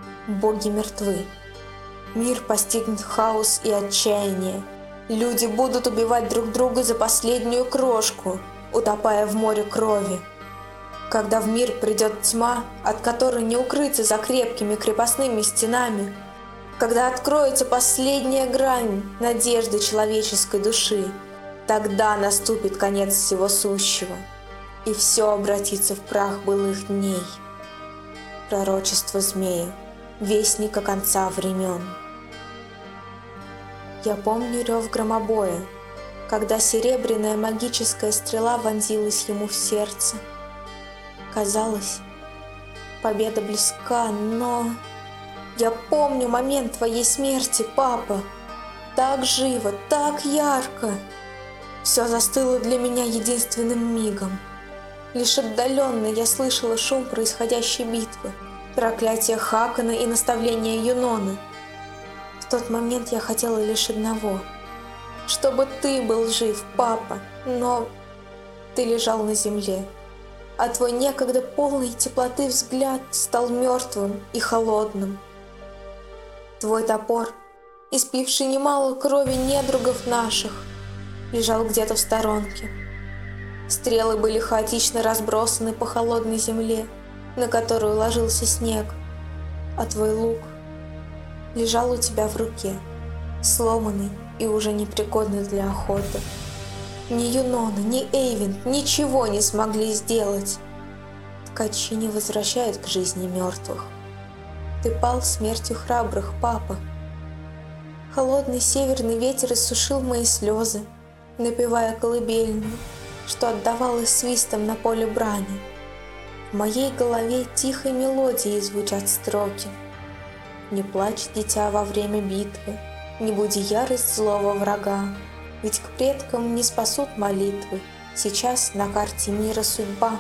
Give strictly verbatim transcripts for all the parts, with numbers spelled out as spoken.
Боги мертвы. Мир постигнет хаос и отчаяние. Люди будут убивать друг друга за последнюю крошку, утопая в море крови. Когда в мир придет тьма, от которой не укрыться за крепкими крепостными стенами, когда откроется последняя грань надежды человеческой души, тогда наступит конец всего сущего, и все обратится в прах былых дней. Пророчество змея, вестника конца времен. Я помню рев громобоя, когда серебряная магическая стрела вонзилась ему в сердце. Казалось, победа близка, но... Я помню момент твоей смерти, папа. Так живо, так ярко. Все застыло для меня единственным мигом. Лишь отдаленно я слышала шум происходящей битвы, проклятие Хакона и наставления Юноны. В тот момент я хотела лишь одного — чтобы ты был жив, папа, но ты лежал на земле, а твой некогда полный теплоты взгляд стал мертвым и холодным. Твой топор, испивший немало крови недругов наших, лежал где-то в сторонке. Стрелы были хаотично разбросаны по холодной земле, на которую ложился снег, а твой лук лежал у тебя в руке, сломанный и уже непригодный для охоты. Ни Юнона, ни Эйвинд ничего не смогли сделать. Ткачи не возвращают к жизни мертвых. Ты пал смертью храбрых, папа. Холодный северный ветер иссушил мои слезы, напевая колыбельную, что отдавалось свистом на поле брани. В моей голове тихой мелодией звучат строки. Не плачь, дитя, во время битвы, не буди ярость злого врага, ведь к предкам не спасут молитвы, сейчас на карте мира судьба.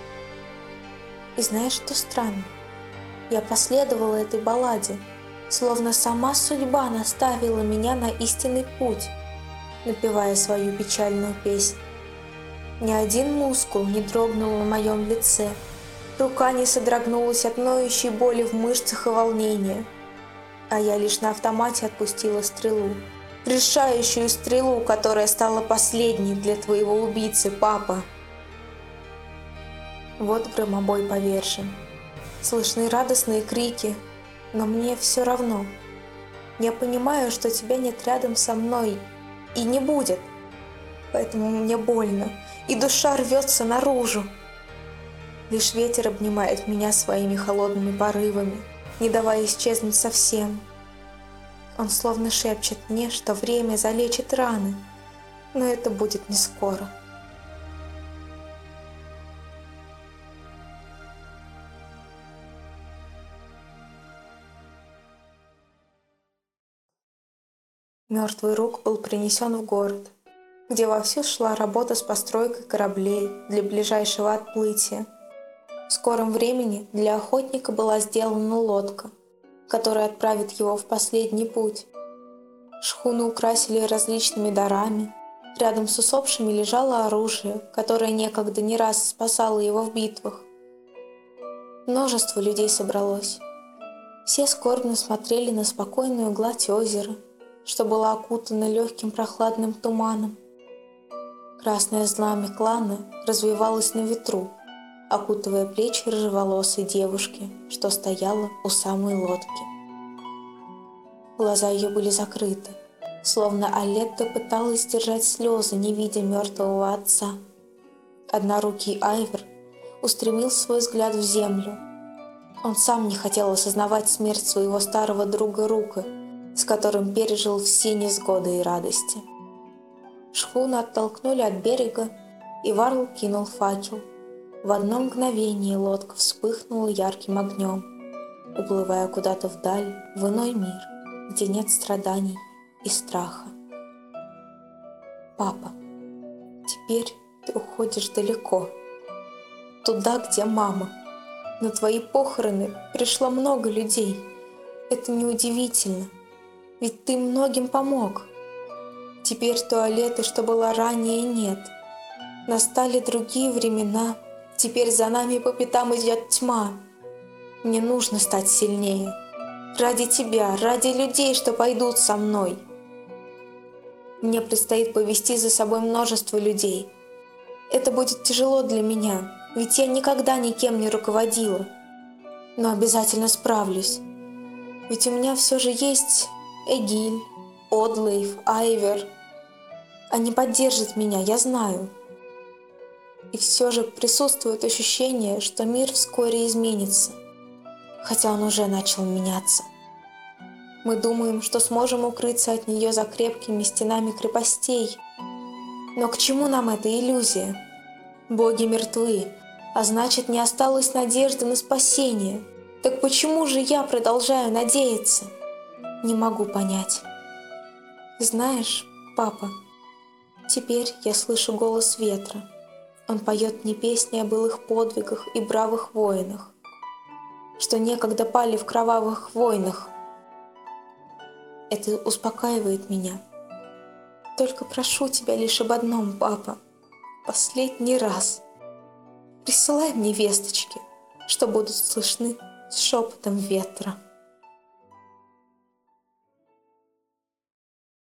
И знаешь, что странно? Я последовала этой балладе, словно сама судьба наставила меня на истинный путь, напевая свою печальную песнь. Ни один мускул не дрогнул на моем лице, рука не содрогнулась от ноющей боли в мышцах и волнения, а я лишь на автомате отпустила стрелу, решающую стрелу, которая стала последней для твоего убийцы, папа. Вот громобой повержен. Слышны радостные крики, но мне все равно. Я понимаю, что тебя нет рядом со мной и не будет, поэтому мне больно, и душа рвется наружу. Лишь ветер обнимает меня своими холодными порывами, не давая исчезнуть совсем. Он словно шепчет мне, что время залечит раны, но это будет не скоро. Мертвый Рук был принесен в город, где вовсю шла работа с постройкой кораблей для ближайшего отплытия. В скором времени для охотника была сделана лодка, которая отправит его в последний путь. Шхуну украсили различными дарами. Рядом с усопшими лежало оружие, которое некогда не раз спасало его в битвах. Множество людей собралось. Все скорбно смотрели на спокойную гладь озера, что было окутано легким прохладным туманом. Красное знамя клана развивалось на ветру, окутывая плечи рыжеволосой девушки, что стояла у самой лодки. Глаза ее были закрыты, словно Алетта пыталась сдержать слезы, не видя мертвого отца. Однорукий Айвер устремил свой взгляд в землю. Он сам не хотел осознавать смерть своего старого друга Рука, с которым пережил все невзгоды и радости. Шхуну оттолкнули от берега, и Варл кинул факел. В одно мгновение лодка вспыхнула ярким огнем, уплывая куда-то вдаль, в иной мир, где нет страданий и страха. Папа, теперь ты уходишь далеко, туда, где мама. На твои похороны пришло много людей. Это неудивительно, ведь ты многим помог. Теперь туалеты, что была ранее, нет. Настали другие времена, теперь за нами по пятам идет тьма. Мне нужно стать сильнее, Ради тебя, ради людей, что пойдут со мной. Мне предстоит повести за собой множество людей. Это будет тяжело для меня, ведь я никогда никем не руководила. Но обязательно справлюсь. Ведь у меня все же есть Эгиль, Одлейф, Айвер. Они поддержат меня, я знаю. И все же присутствует ощущение, что мир вскоре изменится, хотя он уже начал меняться. Мы думаем, что сможем укрыться от нее за крепкими стенами крепостей. Но к чему нам эта иллюзия? Боги мертвы, а значит, не осталось надежды на спасение. Так почему же я продолжаю надеяться? Не могу понять. Знаешь, папа, теперь я слышу голос ветра. Он поет мне песни о былых подвигах и бравых воинах, что некогда пали в кровавых войнах. Это успокаивает меня. Только прошу тебя лишь об одном, папа. Последний раз. Присылай мне весточки, что будут слышны с шепотом ветра.